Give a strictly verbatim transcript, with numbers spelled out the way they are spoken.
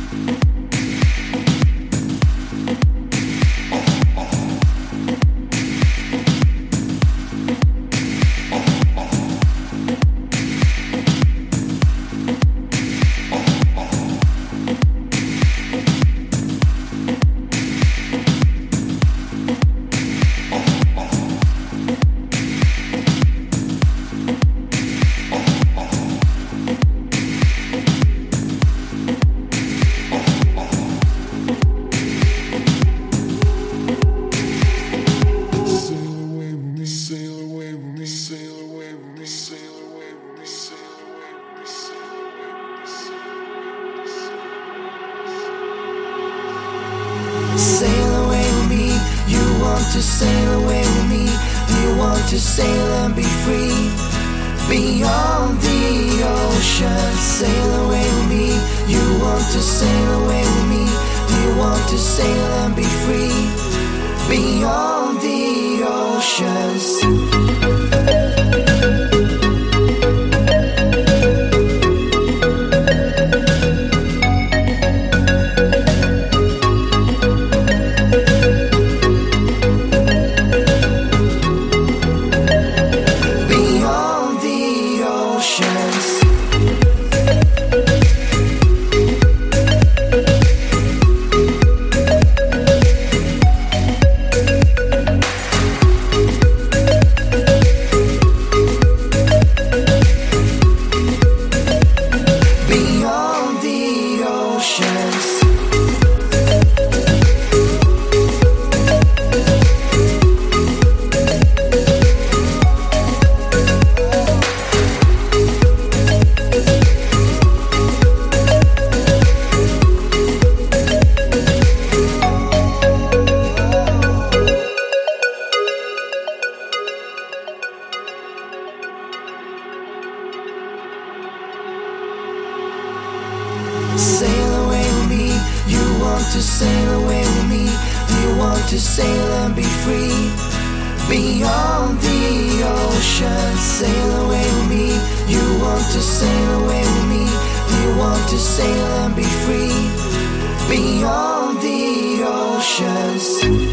Sail away with me, you want to sail away with me. You want to sail and be free beyond the ocean. Sail away with me, you want to sail away with me. You want to sail and be free beyond the oceans. Sail away with me, you want to sail away with me. You want to sail and be free beyond the ocean. Sail away with me, you want to sail away with me. You want to sail and be free beyond the oceans.